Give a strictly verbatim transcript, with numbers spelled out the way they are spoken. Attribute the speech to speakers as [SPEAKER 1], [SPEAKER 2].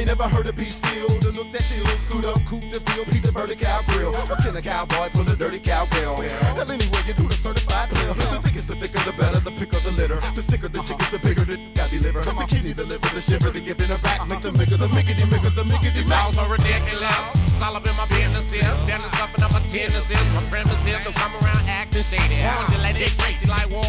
[SPEAKER 1] ain't never heard a beat still. The look that still screwed up, coupe the bill, Peter Burger cow grill. Or can a cowboy pull a dirty cowbell? Hell, anyway, you do the certified pill. The thickest, the thicker, the better, the picker, the litter. The sicker the chicken, the bigger the got deliver. The kidney, the liver, the shiver, the gift in the back, make the micker, the mickety, micker, the mickety,
[SPEAKER 2] Sounds so ridiculous. It's all up in my business here. Then it's up and up my tendencies. My premise is to come around acting shady. Orange like Dick Tracy, like Warren